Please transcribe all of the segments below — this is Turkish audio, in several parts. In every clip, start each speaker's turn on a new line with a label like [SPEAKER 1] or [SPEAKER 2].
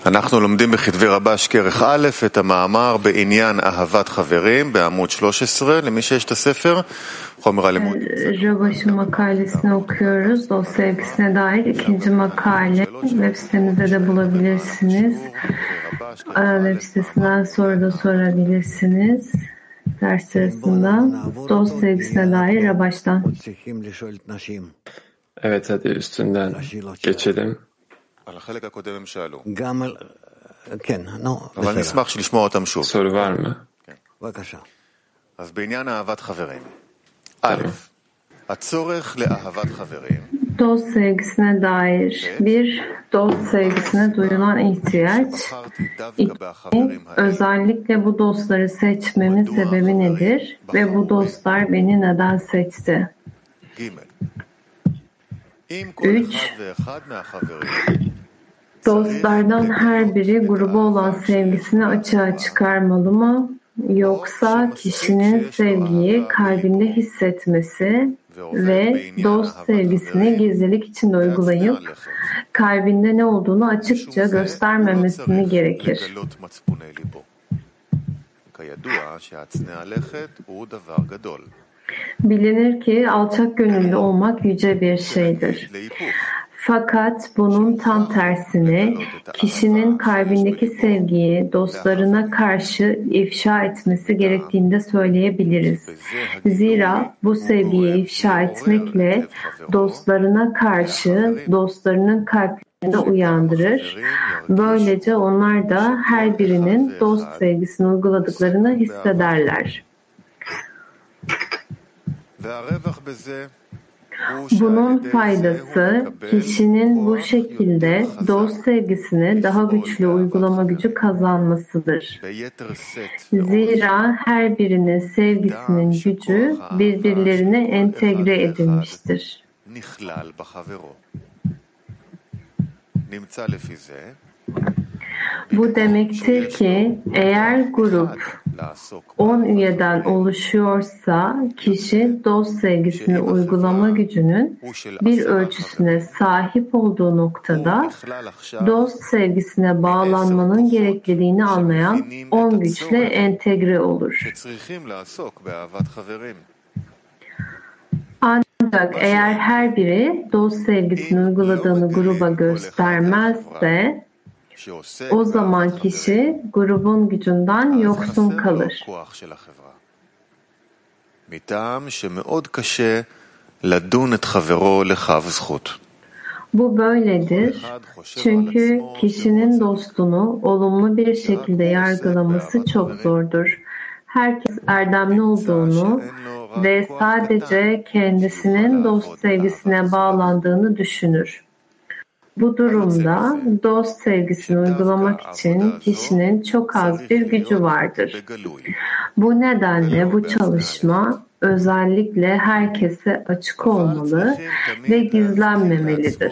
[SPEAKER 1] אנחנו לומדים בכתבי רבש כרך א' את המאמר בעניין אהבת חברים בעמוד 13 למי שיש את הספר. חומר הלימוד.
[SPEAKER 2] Rabaş'ın makalesini okuyoruz. Dost sevgisine dair ikinci makale. Web sitemizde de bulabilirsiniz. Web sitesinden soru da sorabilirsiniz. Ders sırasında dost sevgisine dair Rabaş'tan.
[SPEAKER 3] Evet, hadi üstünden geçelim. Soru var mı?
[SPEAKER 1] אז בעניין אהבת חברים. א', הצורך לאהבת חברים.
[SPEAKER 2] Dost sevgisine dair bir, dost sevgisine duyulan ihtiyaç. İki, özellikle bu dostları seçmemin sebebi nedir ve bu dostlar beni neden seçti? 3. Dostlardan her biri gruba olan sevgisini açığa çıkarmalı mı? Yoksa kişinin sevgiyi kalbinde hissetmesi ve dost sevgisini gizlilik içinde uygulayıp kalbinde ne olduğunu açıkça göstermemesi mi gerekir? Bilinir ki alçak gönüllü olmak yüce bir şeydir. Fakat bunun tam tersine kişinin kalbindeki sevgiyi dostlarına karşı ifşa etmesi gerektiğini de söyleyebiliriz. Zira bu sevgiyi ifşa etmekle dostlarına karşı dostlarının kalplerini uyandırır. Böylece onlar da her birinin dost sevgisini uyguladıklarını hissederler. Bunun faydası kişinin bu şekilde dost sevgisini daha güçlü uygulama gücü kazanmasıdır. Zira her birinin sevgisinin gücü birbirlerine entegre edilmiştir. Bu demektir ki eğer grup 10 üyeden oluşuyorsa kişi dost sevgisini uygulama gücünün bir ölçüsüne sahip olduğu noktada dost sevgisine bağlanmanın gerekliliğini anlayan 10 güçle entegre olur. Ancak eğer her biri dost sevgisini uyguladığını gruba göstermezse o zaman kişi grubun gücünden yoksun kalır. Bu böyledir çünkü kişinin dostunu olumlu bir şekilde yargılaması çok zordur. Herkes erdemli olduğunu ve sadece kendisinin dost sevgisine bağlandığını düşünür. Bu durumda dost sevgisini uygulamak için kişinin çok az bir gücü vardır. Bu nedenle bu çalışma özellikle herkese açık olmalı ve gizlenmemelidir.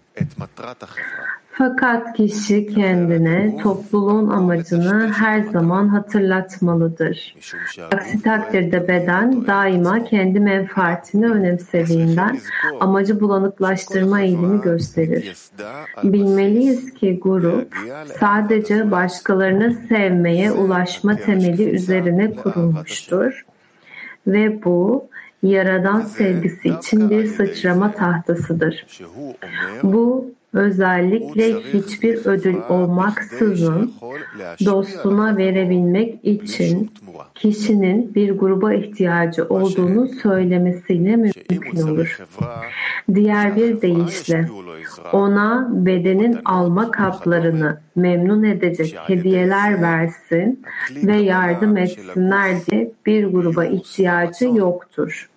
[SPEAKER 2] Fakat kişi kendine topluluğun amacını her zaman hatırlatmalıdır. Aksi takdirde beden daima kendi menfaatini önemsediğinden amacı bulanıklaştırma eğilimi gösterir. Bilmeliyiz ki grup sadece başkalarını sevmeye ulaşma temeli üzerine kurulmuştur ve bu Yaradan sevgisi için bir sıçrama tahtasıdır. Bu özellikle hiçbir ödül olmaksızın dostuna verebilmek için kişinin bir gruba ihtiyacı olduğunu söylemesiyle mümkün olur. Diğer bir deyişle ona bedenin alma kaplarını memnun edecek hediyeler versin ve yardım etsinler diye bir gruba ihtiyacı yoktur.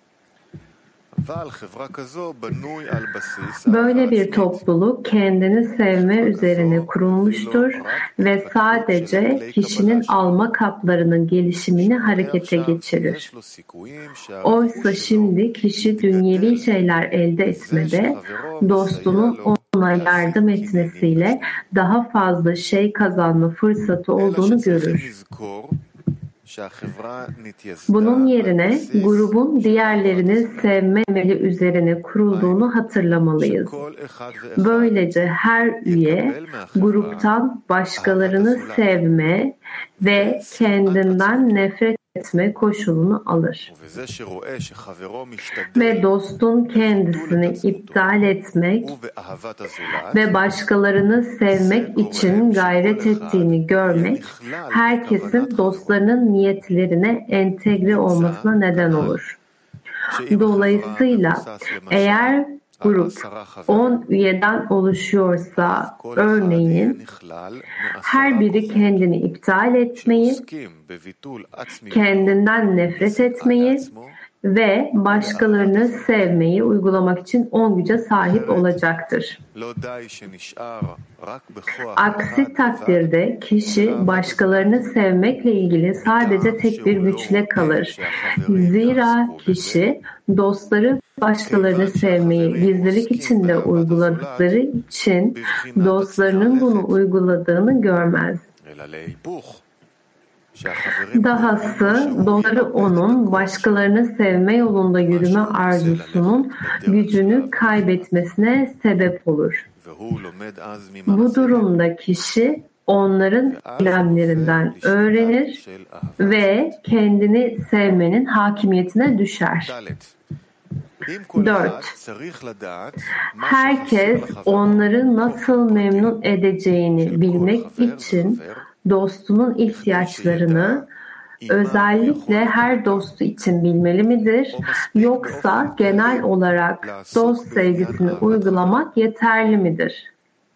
[SPEAKER 2] Böyle bir topluluk kendini sevme üzerine kurulmuştur ve sadece kişinin alma kaplarının gelişimini harekete geçirir. Oysa şimdi kişi dünyevi şeyler elde etmede dostunun ona yardım etmesiyle daha fazla şey kazanma fırsatı olduğunu görür. Bunun yerine grubun diğerlerini sevme temeli üzerine kurulduğunu hatırlamalıyız. Böylece her üye gruptan başkalarını sevme ve kendinden nefret etme koşulunu alır. Ve dostun kendisini iptal etmek ve başkalarını sevmek için gayret ettiğini görmek, herkesin dostlarının niyetlerine entegre olmasına neden olur. Dolayısıyla eğer grup 10 üyeden oluşuyorsa, örneğin her biri kendini iptal etmeyi, kendinden nefret etmeyi ve başkalarını sevmeyi uygulamak için 10 güce sahip olacaktır. Aksi takdirde kişi başkalarını sevmekle ilgili sadece tek bir güçle kalır. Zira kişi dostları başkalarını sevmeyi gizlilik içinde uyguladıkları için dostlarının bunu uyguladığını görmez. Dahası dostları onun başkalarını sevme yolunda yürüme arzusunun gücünü kaybetmesine sebep olur. Bu durumda kişi onların eylemlerinden öğrenir ve kendini sevmenin hakimiyetine düşer. 4. Herkes onları nasıl memnun edeceğini bilmek için dostunun ihtiyaçlarını özellikle her dostu için bilmeli midir? Yoksa genel olarak dost sevgisini uygulamak yeterli midir?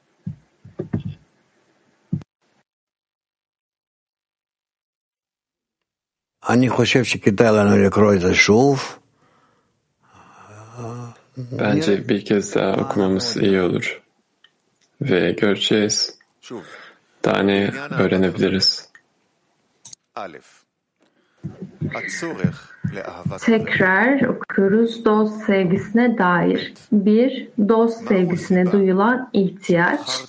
[SPEAKER 3] Bence bir kez daha okumamız iyi olur. Ve göreceğiz. Daha ne öğrenebiliriz?
[SPEAKER 2] Tekrar okuyoruz dost sevgisine dair. 1. Dost sevgisine duyulan ihtiyaç.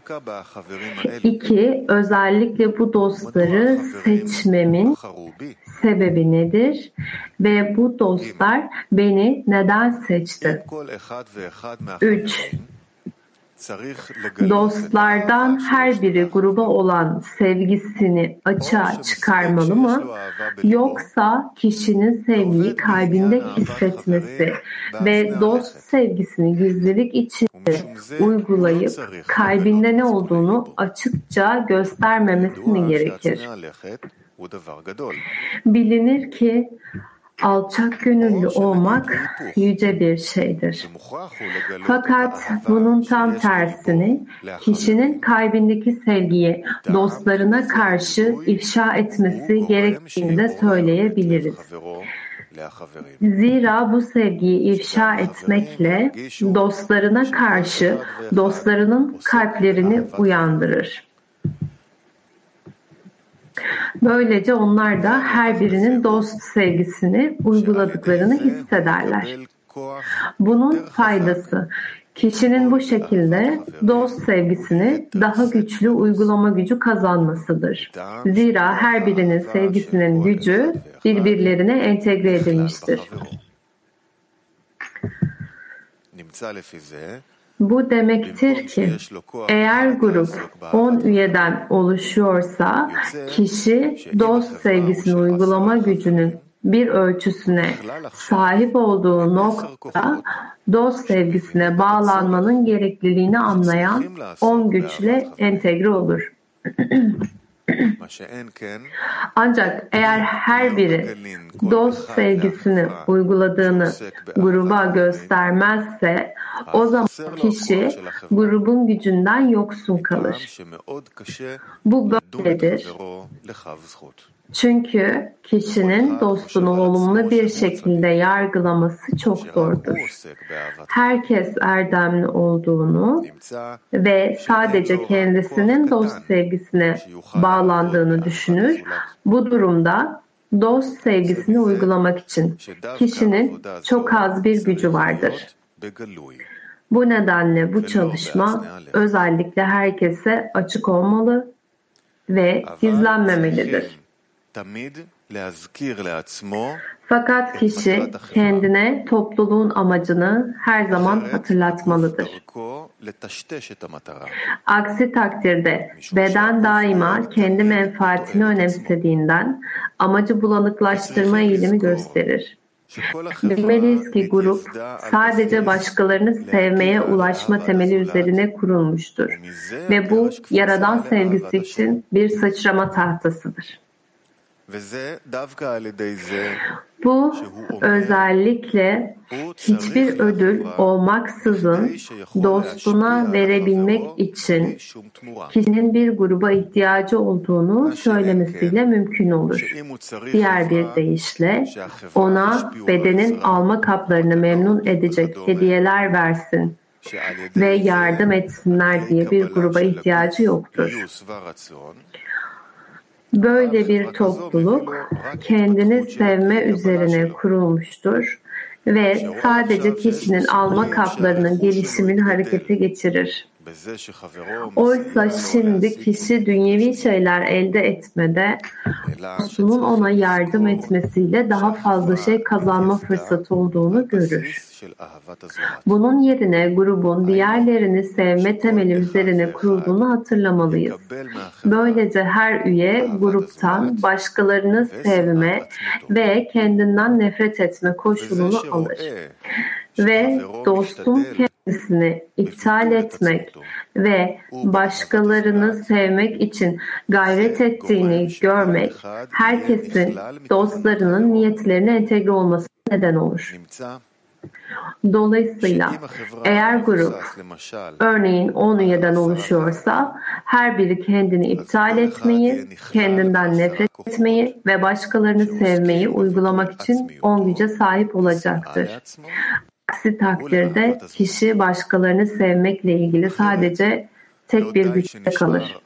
[SPEAKER 2] 2. Özellikle bu dostları seçmemin sebebi nedir? Ve bu dostlar beni neden seçti? 3. Dostlardan her biri gruba olan sevgisini açığa çıkarmalı mı? Yoksa kişinin sevgiyi kalbinde hissetmesi ve dost sevgisini gizlilik içinde uygulayıp kalbinde ne olduğunu açıkça göstermemesi mi gerekir? Bilinir ki alçak gönüllü olmak yüce bir şeydir. Fakat bunun tam tersini kişinin kalbindeki sevgiyi dostlarına karşı ifşa etmesi gerektiğini de söyleyebiliriz. Zira bu sevgiyi ifşa etmekle dostlarına karşı dostlarının kalplerini uyandırır. Böylece onlar da her birinin dost sevgisini uyguladıklarını hissederler. Bunun faydası, kişinin bu şekilde dost sevgisini daha güçlü uygulama gücü kazanmasıdır. Zira her birinin sevgisinin gücü birbirlerine entegre edilmiştir. Bu demektir ki eğer grup 10 üyeden oluşuyorsa kişi dost sevgisini uygulama gücünün bir ölçüsüne sahip olduğu nokta dost sevgisine bağlanmanın gerekliliğini anlayan 10 güçle entegre olur. Ancak eğer her biri dost sevgisini uyguladığını gruba göstermezse o zaman kişi grubun gücünden yoksun kalır. Bu böyledir. Çünkü kişinin dostunu olumlu bir şekilde yargılaması çok zordur. Herkes erdemli olduğunu ve sadece kendisinin dost sevgisine bağlandığını düşünür. Bu durumda dost sevgisini uygulamak için kişinin çok az bir gücü vardır. Bu nedenle bu çalışma özellikle herkese açık olmalı ve gizlenmemelidir. Fakat kişi kendine topluluğun amacını her zaman hatırlatmalıdır. Aksi takdirde beden daima kendi menfaatini önemsediğinden amacı bulanıklaştırma eğilimi gösterir. Bilmeliyiz ki grup sadece başkalarını sevmeye ulaşma temeli üzerine kurulmuştur ve bu Yaradan sevgisi için bir sıçrama tahtasıdır. Bu özellikle hiçbir ödül olmaksızın dostuna verebilmek için kişinin bir gruba ihtiyacı olduğunu söylemesiyle mümkün olur. Diğer bir deyişle ona bedenin alma kaplarını memnun edecek hediyeler versin ve yardım etsinler diye bir gruba ihtiyacı yoktur. Böyle bir topluluk kendini sevme üzerine kurulmuştur ve sadece kişinin alma kaplarının gelişimini harekete geçirir. Oysa şimdi kişi dünyevi şeyler elde etmede dostunun ona yardım etmesiyle daha fazla şey kazanma fırsatı olduğunu görür. Bunun yerine grubun diğerlerini sevme temeli üzerine kurulduğunu hatırlamalıyız. Böylece her üye gruptan başkalarını sevme ve kendinden nefret etme koşulunu alır. Ve dostun kendisini iptal etmek ve başkalarını sevmek için gayret ettiğini görmek, herkesin dostlarının niyetlerine entegre olmasına neden olur. Dolayısıyla eğer grup örneğin 10 üyeden oluşuyorsa her biri kendini iptal etmeyi, kendinden nefret etmeyi ve başkalarını sevmeyi uygulamak için 10 güce sahip olacaktır. Aksi takdirde kişi başkalarını sevmekle ilgili sadece tek bir güçte kalır.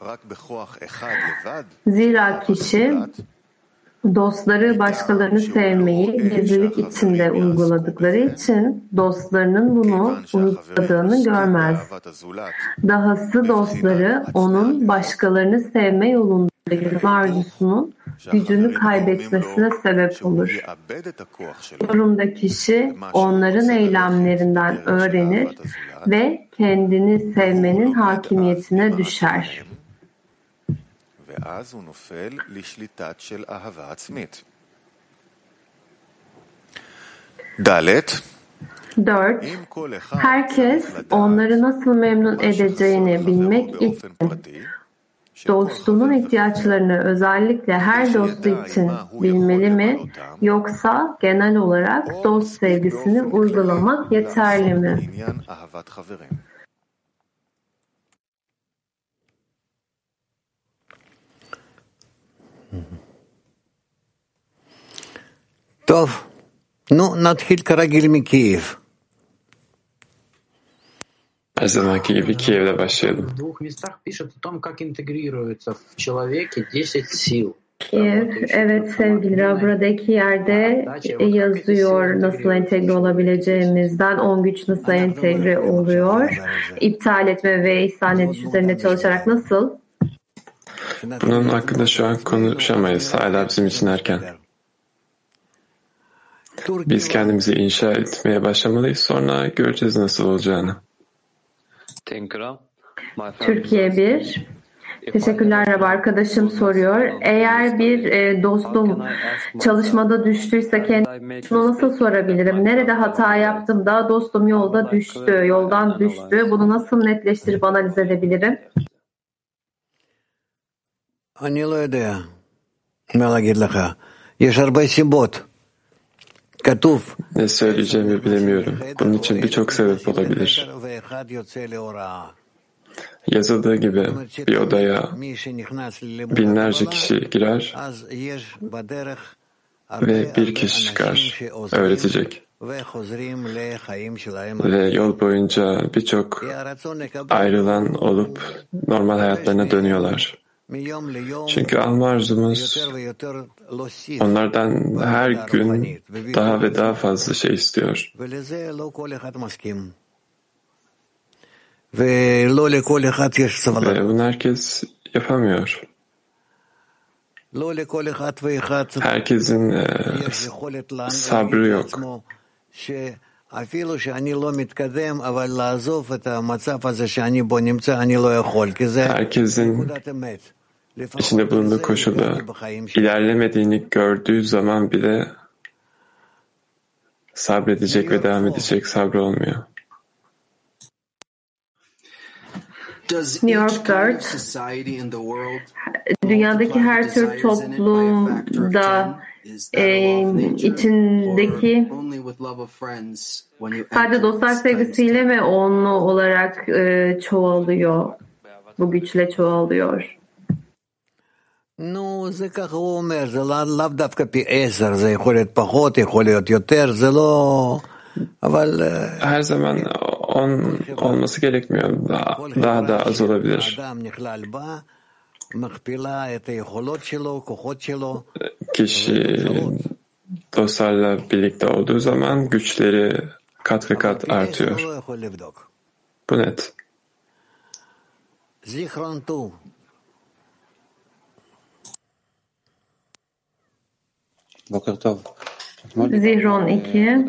[SPEAKER 2] Zira kişi dostları başkalarını sevmeyi gizlilik içinde uyguladıkları için dostlarının bunu uyguladığını görmez. Dahası dostları onun başkalarını sevme yolunda yürüme arzusunun gücünü kaybetmesine sebep olur. Bu durumda kişi onların eylemlerinden öğrenir ve kendini sevmenin hakimiyetine düşer. 4. Herkes onları nasıl memnun edeceğini bilmek için dostunun ihtiyaçlarını özellikle her dostu için bilmeli mi, yoksa genel olarak dost sevgisini uygulamak yeterli mi?
[SPEAKER 4] טוב, נו, נתחיל כרגיל מקייב.
[SPEAKER 3] Her zamanki gibi Kiev'de başlayalım.
[SPEAKER 5] В двух местах пишет о том, как интегрируется в человеке 10 сил.
[SPEAKER 2] Kiev, evet sevgili Rab, buradaki yerde yazıyor nasıl entegre olabileceğimizden, 10 güç nasıl entegre oluyor, iptal etme ve ihsan ediş üzerine çalışarak nasıl?
[SPEAKER 3] Bunun hakkında şu an konuşamayız. Hala bizim için erken. Biz kendimizi inşa etmeye başlamalıyız. Sonra göreceğiz nasıl olacağını.
[SPEAKER 2] Türkiye 1. Teşekkürler Rab, arkadaşım soruyor. Eğer bir dostum çalışmada düştüyse kendime nasıl sorabilirim? Nerede hata yaptım da dostum yoldan düştü. Bunu nasıl netleştirip analiz edebilirim?
[SPEAKER 4] אני לא יודע מה להגיד לך. יש הרבה סיבות. כתוב.
[SPEAKER 3] Ne söyleyeceğimi bilemiyorum. Bunun için birçok sebep olabilir. Yazıldığı gibi bir odaya binlerce kişi girer ve bir kişi çıkar, öğretecek. Ve yol boyunca birçok ayrılan olup normal hayatlarına dönüyorlar. Çünkü alma arzumuz onlardan her gün daha ve daha fazla şey istiyor. Ve bunu herkes yapamıyor. Herkesin sabrı yok. Herkesin içinde bulunduğu koşulda ilerlemediğini gördüğü zaman bile sabredecek ve devam edecek sabrı olmuyor.
[SPEAKER 2] New York 4. Dünyadaki her tür toplumda içindeki sadece dostlar sevgisiyle mi onlu olarak çoğalıyor? Bu güçle çoğalıyor.
[SPEAKER 4] נו, זה ככה הוא אומר, זה לאו דווקא פי 10, זה יכול להיות פחות, יכול להיות יותר, זה לא... אבל...
[SPEAKER 3] Her zaman 10 olması gerekmiyor. Daha da az olabilir. Kişi dostlarla birlikte olduğu zaman güçleri kat ve kat artıyor. Bu net.
[SPEAKER 2] Zihron 2.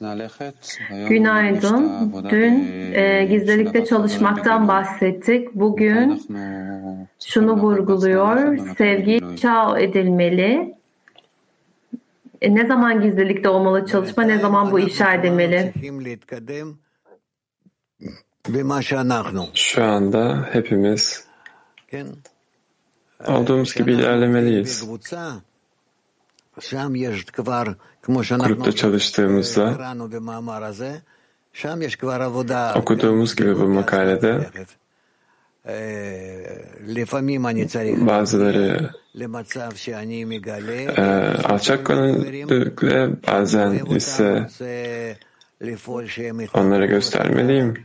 [SPEAKER 2] Günaydın. Dün gizlilikte çalışmaktan bahsettik. Bugün şunu vurguluyor. Sevgi inşa edilmeli. Ne zaman gizlilikte olmalı çalışma, ne zaman bu inşa edilmeli?
[SPEAKER 3] Şu anda hepimiz olduğumuz gibi ilerlemeliyiz. Grupta çalıştığımızda okuduğumuz gibi bu makalede bazıları alçak gönüllülükle, bazen ise onlara göstermeliyim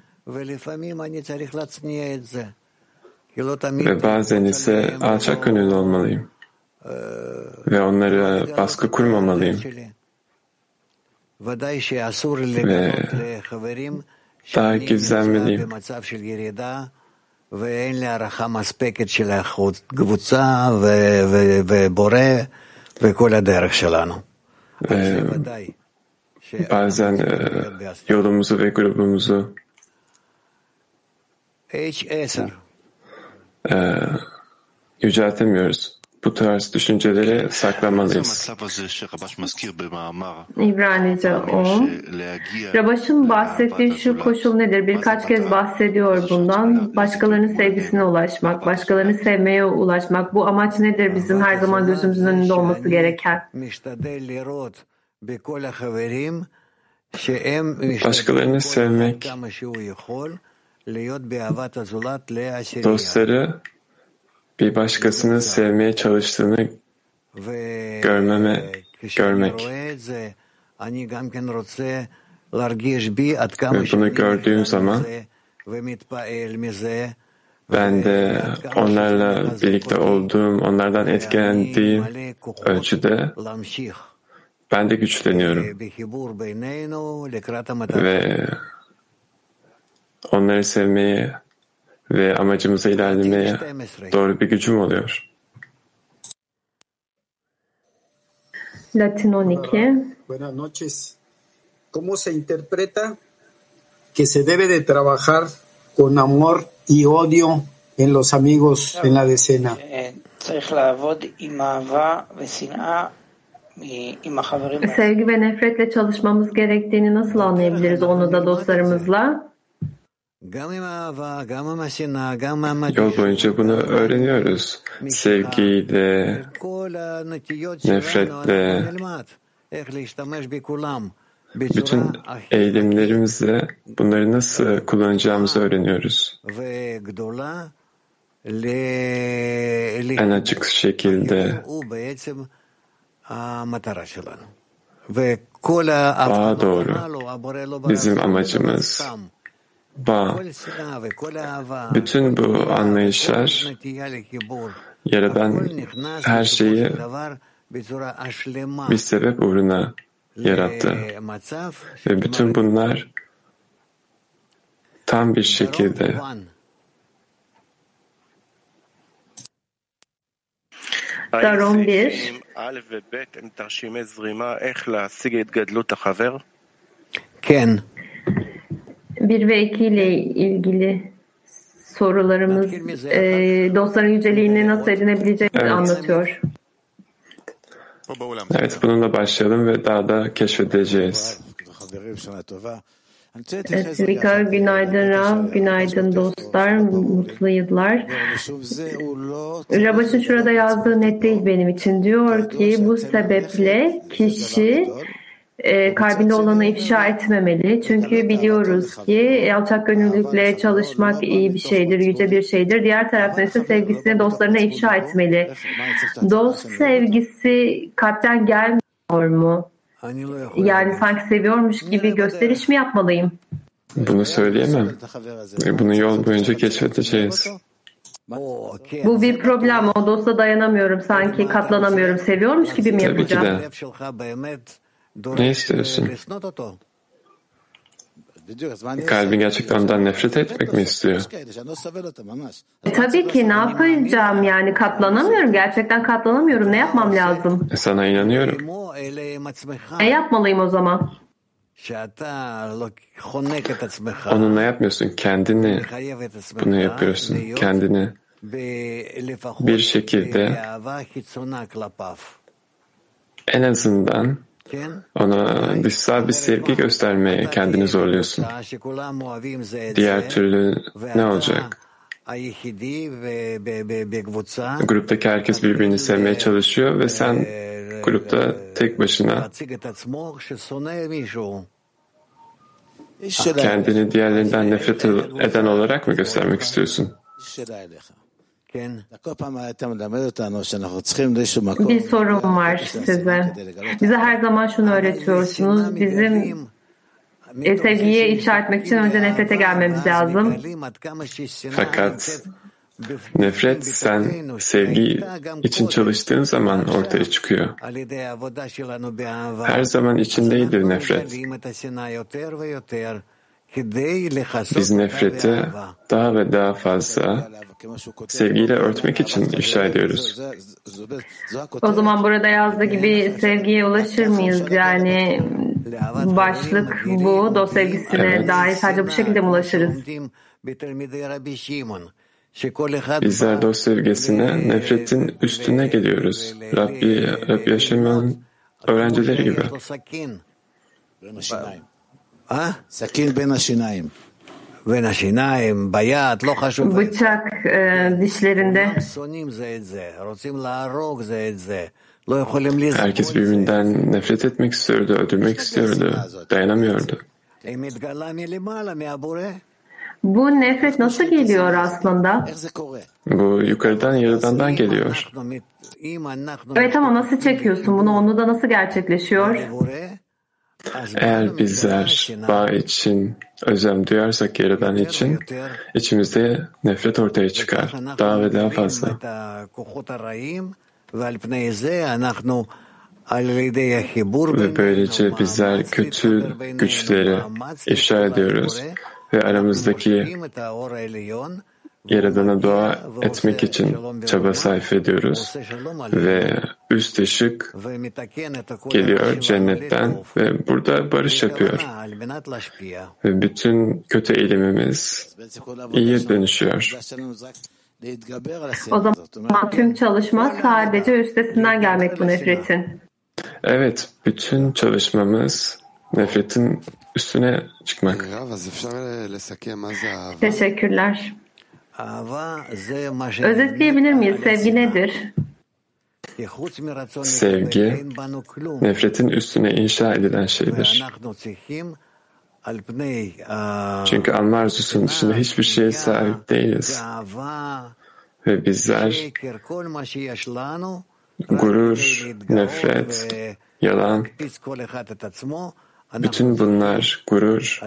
[SPEAKER 3] ve bazen ise alçak gönüllü olmalıyım ve onlara baskı kurmamalıyım ve daha gizlenmeliyim. Bazen yolumuzu ve grubumuzu yüceltemiyoruz. Bu tarz düşünceleri saklamalıyız.
[SPEAKER 2] İbranice 10. Rabaş'ın bahsettiği şu koşul nedir? Birkaç kez bahsediyor bundan. Başkalarının sevgisine ulaşmak, başkalarını sevmeye ulaşmak. Bu amaç nedir? Bizim her zaman gözümüzün önünde olması gereken.
[SPEAKER 3] Başkalarını sevmek, dostları bir başkasının sevmeye çalıştığını görmek. Ve bunu gördüğüm zaman ben de onlarla birlikte olduğum, onlardan etkilendiğim ölçüde ben de güçleniyorum. Ve onları sevmeye ve amacımıza ilerlemeye doğru bir gücüm oluyor.
[SPEAKER 2] Latin 12.
[SPEAKER 6] Buenas noches. ¿Cómo se interpreta que se debe de trabajar con amor y odio en los amigos en la decena?
[SPEAKER 2] Sevgi ve nefretle çalışmamız gerektiğini nasıl anlayabiliriz onu da dostlarımızla?
[SPEAKER 3] Yol boyunca bunu öğreniyoruz. Sevgiyle, nefretle, bütün eğilimlerimizle bunları nasıl kullanacağımızı öğreniyoruz. En açık şekilde bağa doğru bizim amacımız. Bağ. Bütün bu anlayışlar Yaradan her şeyi bir sebep uğruna yarattı. Ve bütün bunlar tam bir şekilde
[SPEAKER 2] Daron 1.
[SPEAKER 4] Ken.
[SPEAKER 2] 1 ve 2 ile ilgili sorularımız dostların yüceliğini nasıl edinebileceğini anlatıyor.
[SPEAKER 3] Evet, bununla başlayalım ve daha da keşfedeceğiz.
[SPEAKER 2] Svika, günaydın Rav, günaydın dostlar, mutlu yıllar. Rabaş'ın şurada yazdığı net değil benim için. Diyor ki bu sebeple kişi kalbinde olanı ifşa etmemeli. Çünkü biliyoruz ki alçak gönüllülükle çalışmak iyi bir şeydir, yüce bir şeydir. Diğer taraftan ise sevgisini dostlarına ifşa etmeli. Dost sevgisi kalpten gelmiyor mu? Yani sanki seviyormuş gibi gösteriş mi yapmalıyım?
[SPEAKER 3] Bunu söyleyemem. Bunu yol boyunca keşfedeceğiz.
[SPEAKER 2] Bu bir problem. O dosta dayanamıyorum. Sanki katlanamıyorum. Seviyormuş gibi mi yapacağım?
[SPEAKER 3] Tabii ki de. Ne istiyorsun? Kalbin gerçekten ondan nefret etmek mi istiyor?
[SPEAKER 2] Tabii ki ne yapacağım yani katlanamıyorum. Gerçekten katlanamıyorum. Ne yapmam lazım?
[SPEAKER 3] Sana inanıyorum.
[SPEAKER 2] Ne yapmalıyım o zaman?
[SPEAKER 3] Onunla yapmıyorsun. Kendini bunu yapıyorsun. Kendini bir şekilde en azından ona dışsal bir sevgi göstermeye kendini zorluyorsun. Diğer türlü ne olacak? Gruptaki herkes birbirini sevmeye çalışıyor ve sen grupta tek başına kendini diğerlerinden nefret eden olarak mı göstermek istiyorsun?
[SPEAKER 2] Bir sorum var size. Bize her zaman şunu öğretiyorsunuz. Bizim sevgiyi ifşa etmek için önce nefrete gelmemiz lazım.
[SPEAKER 3] Fakat nefret sen sevgi için çalıştığın zaman ortaya çıkıyor. Her zaman içindeydir nefret. Biz nefreti daha ve daha fazla sevgiyle örtmek için ifşa ediyoruz.
[SPEAKER 2] O zaman burada yazdığı gibi sevgiye ulaşır mıyız? Yani başlık bu. Dost sevgisine dair sadece bu şekilde mi ulaşırız?
[SPEAKER 3] Bizler dost sevgisine nefretin üstüne geliyoruz. Rabbi Hashemon'un öğrencileri gibi.
[SPEAKER 2] Bıçak dişlerinde.
[SPEAKER 3] Herkes birbirinden nefret etmek istiyordu, öldürmek istiyordu, dayanamıyordu.
[SPEAKER 2] Bu nefret nasıl geliyor aslında?
[SPEAKER 3] Bu yukarıdan yaradandan geliyor.
[SPEAKER 2] Evet ama nasıl çekiyorsun bunu? Onu da nasıl gerçekleşiyor?
[SPEAKER 3] Eğer bizler bağ için özlem duyarsak yaradan için içimizde nefret ortaya çıkar. Daha ve daha fazla. Ve böylece bizler kötü güçleri ifşa ediyoruz ve aramızdaki Yaradan'a dua etmek için çaba sarf ediyoruz ve üst ışık geliyor cennetten ve burada barış yapıyor. Ve bütün kötü eğilimimiz iyiye dönüşüyor.
[SPEAKER 2] O zaman tüm çalışma sadece üstesinden gelmek bu nefretin.
[SPEAKER 3] Evet, bütün çalışmamız nefretin üstüne çıkmak.
[SPEAKER 2] Teşekkürler. Özetleyebilir miyiz? Sevgi nedir?
[SPEAKER 3] Sevgi, nefretin üstüne inşa edilen şeydir. Çünkü alma arzusunun dışında hiçbir şeye sahip değiliz. Ve bizler gurur, nefret, yalan, bütün bunlar gurur,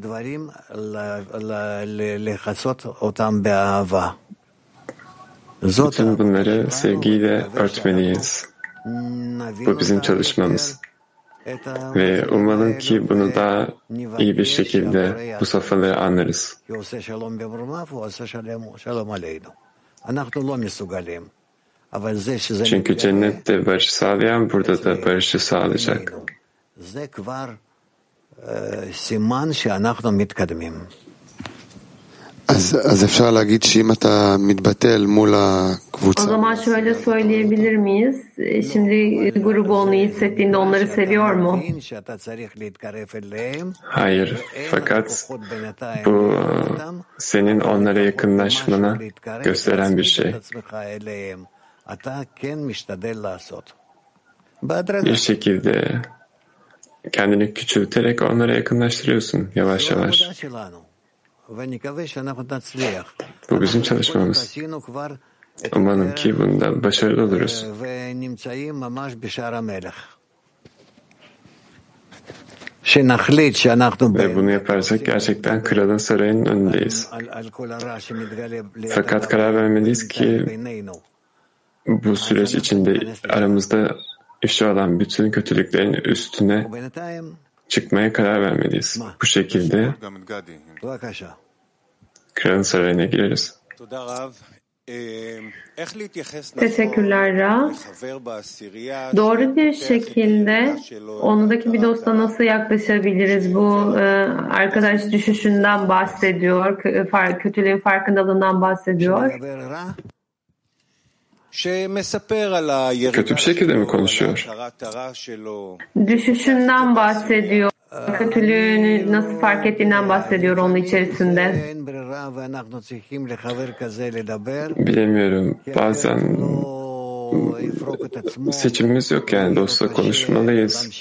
[SPEAKER 3] bütün bunları sevgiyle örtmeliyiz. Bu bizim çalışmamız. Ve umalım ki bunu daha iyi bir şekilde bu safhaları anlarız. Çünkü cennette barışı sağlayan burada da barışı sağlayacak.
[SPEAKER 2] O zaman şöyle söyleyebilir miyiz? Şimdi grubu onu hissettiğinde onları seviyor mu?
[SPEAKER 3] Hayır, fakat bu senin onlara yakınlaşmana gösteren bir şey. Bir şekilde kendini küçülterek onlara yakınlaştırıyorsun yavaş yavaş. Bu bizim çalışmamız. Umarım ki bunda başarılı oluruz. Ve bunu yaparsak gerçekten kralın sarayının önündeyiz. Fakat karar vermeliyiz ki bu süreç içinde aramızda ifşa olan bütün kötülüklerin üstüne çıkmaya karar vermeliyiz. Bu şekilde kralın sarayına gireriz.
[SPEAKER 2] Teşekkürler Ra. Doğru bir şekilde ondaki bir dosta nasıl yaklaşabiliriz? Bu arkadaş düşüşünden bahsediyor, kötülüğün farkındalığından bahsediyor.
[SPEAKER 3] Kötü bir şekilde mi konuşuyor?
[SPEAKER 2] Düşüşünden bahsediyor. Kötülüğünü nasıl fark ettiğinden bahsediyor onun içerisinde.
[SPEAKER 3] Bilemiyorum. Bazen seçimimiz yok yani dostla konuşmalıyız.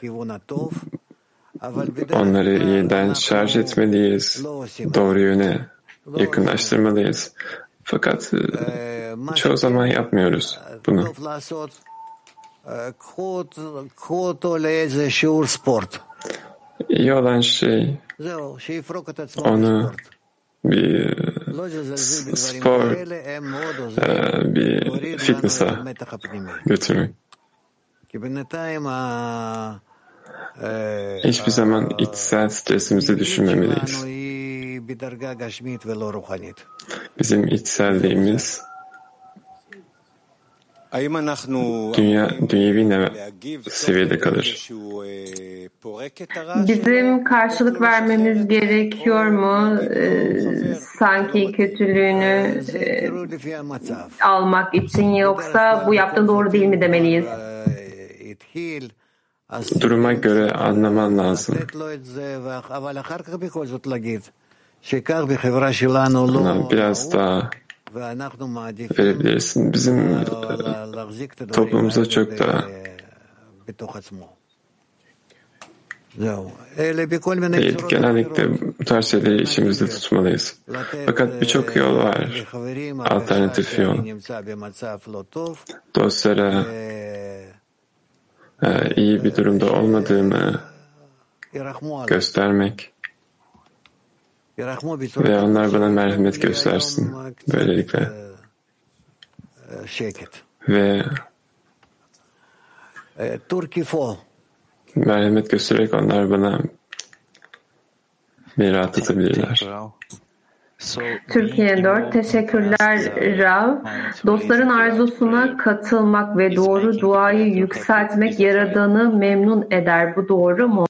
[SPEAKER 3] Onları yeniden şarj etmeliyiz. Doğru yöne yakınlaştırmalıyız. Fakat çoğu zaman yapmıyoruz bunu. İyi olan şey onu bir spor, bir fitness'a götürmek. Hiçbir zaman içsel stresimizi düşünmemeliyiz. Bizim içselliğimiz dünyevi seviyede kalır.
[SPEAKER 2] Bizim karşılık vermemiz gerekiyor mu? Sanki kötülüğünü almak için, yoksa bu yaptığın doğru değil mi demeliyiz?
[SPEAKER 3] Duruma göre anlaman lazım. Buna biraz daha verebilirsin. Bizim toplumumuzda çok daha değil. Genellikle bu tarz şeyleri içimizde tutmalıyız. Fakat birçok yol var. Alternatif yol. Dostlara iyi bir durumda olmadığımı göstermek ve onlar bana merhamet göstersin böylelikle. Ve merhamet göstererek onlar bana beni rahatlatabilirler.
[SPEAKER 2] Türkiye 4. Teşekkürler Rav. Dostların arzusuna katılmak ve doğru duayı yükseltmek Yaradan'ı memnun eder. Bu doğru mu?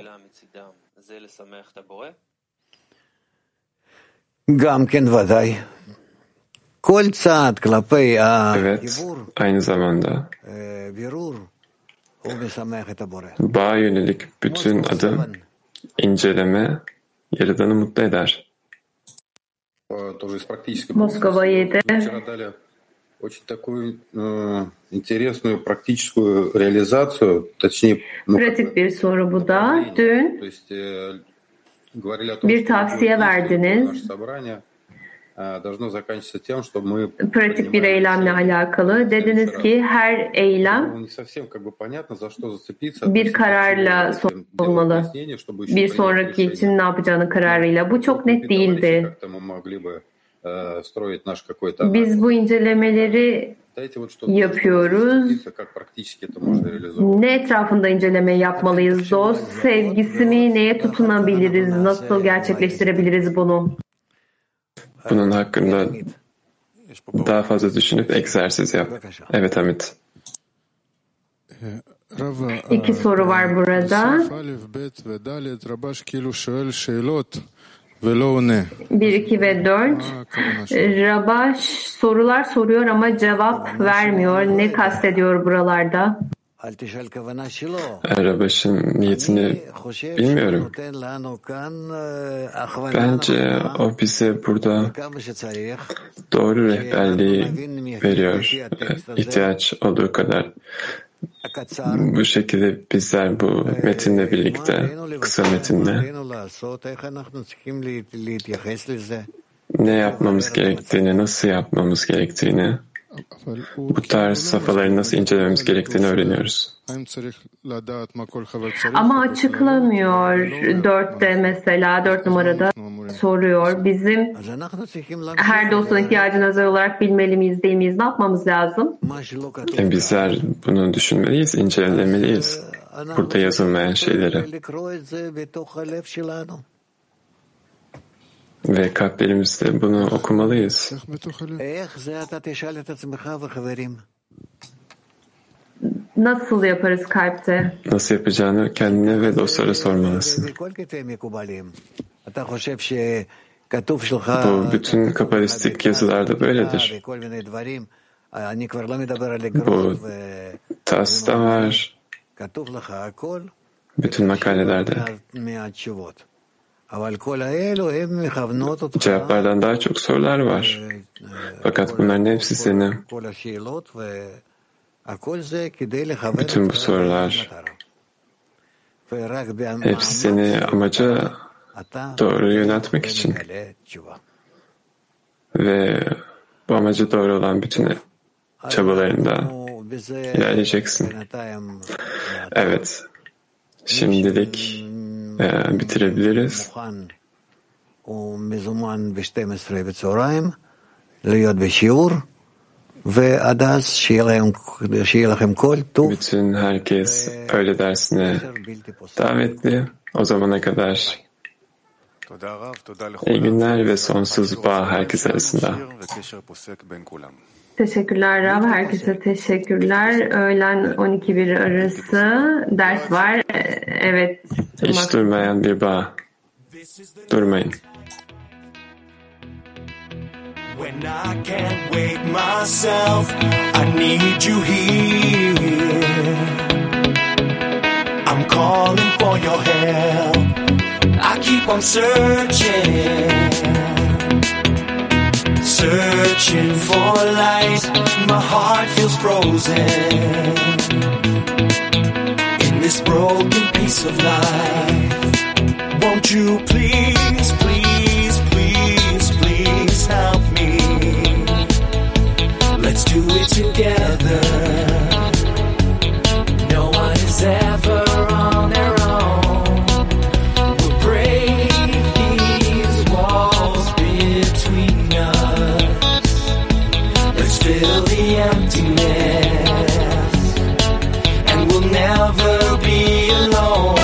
[SPEAKER 3] Evet, aynı zamanda bağa yönelik bütün adım, inceleme Yaradan'ı mutlu eder.
[SPEAKER 2] Moskova 7.
[SPEAKER 7] Очень такую интересную практическую реализацию, точнее,
[SPEAKER 2] pratik bir soru bu da. Dün bir tavsiye verdiniz. Pratik bir eylemle alakalı. Dediniz ki her eylem bir kararla olmalı. Bir sonraki için ne yapacağının kararıyla. Bu çok net değildi. Biz bu incelemeleri yapıyoruz. Ne etrafında inceleme yapmalıyız? Dost sevgisini neye tutunabiliriz? Nasıl gerçekleştirebiliriz bunu?
[SPEAKER 3] Bunun hakkında daha fazla düşünüp egzersiz yap. Evet Amit.
[SPEAKER 2] 2 soru var burada. 1, 2 ve 4. Rabaş sorular soruyor ama cevap vermiyor. Ne kastediyor buralarda?
[SPEAKER 3] Rabaş'ın niyetini bilmiyorum. Bence o bize burada doğru rehberliği veriyor. İhtiyaç olduğu kadar. Bu şekilde bizler bu metinle birlikte, kısa metinle ne yapmamız gerektiğini, nasıl yapmamız gerektiğini, bu tarz safhaları nasıl incelememiz gerektiğini öğreniyoruz.
[SPEAKER 2] Ama açıklamıyor. 4'te mesela 4 numarada soruyor. Bizim her dostun ihtiyacına özel olarak bilmeli miyiz, değil miyiz? Ne yapmamız lazım?
[SPEAKER 3] Bizler bunu düşünmeliyiz, incelemeliyiz. Burada yazılmayan şeyleri. Ve kalplerimizde bunu okumalıyız.
[SPEAKER 2] Nasıl yaparız kalpte?
[SPEAKER 3] Nasıl yapacağını kendine ve dostlara sormalısın. Bu bütün kabalistik yazılarda böyledir. Bu TAS'ta var. Bütün makalelerde. Cevaplardan daha çok sorular var. Fakat bunların hepsi seni, bütün bu sorular, hepsi seni amaca doğru yöneltmek için. Ve bu amaca doğru olan bütün çabalarında ilerleyeceksin. Evet, şimdilik bitirebiliriz. Bütün herkes öğle dersine davetli. O zamana kadar iyi günler ve sonsuz bağ herkes arasında.
[SPEAKER 2] Teşekkürler Rav. Herkese teşekkürler. Öğlen 12-1 arası ders var. Evet.
[SPEAKER 3] Hiç durmayan bir bağ. Durmayın.
[SPEAKER 8] When I can't wake myself, I need you here. I'm calling for your help. I keep on searching, searching for light. My heart feels frozen in this broken piece of life. Won't you please, please, please, please help me? Let's do it together. No one is ever on their own. We'll break these walls between us. Let's fill the emptiness, and we'll never be alone.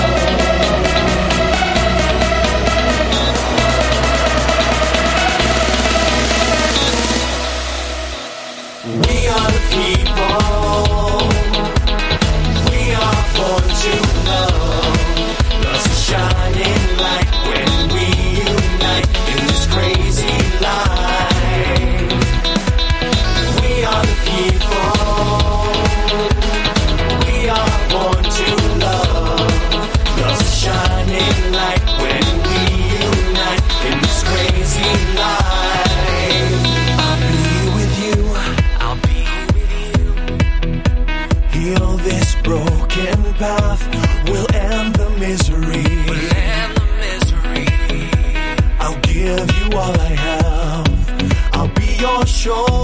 [SPEAKER 8] We are the people. We are born to love. Love's a shining light when we unite in this crazy life. We are the people. We are born to love. Love's a shining light when we unite in this crazy life. I'll be with you. I'll be with you. Heal this broken path. We'll end the misery. We'll end the misery. I'll give you all I have. I'll be your shoulder.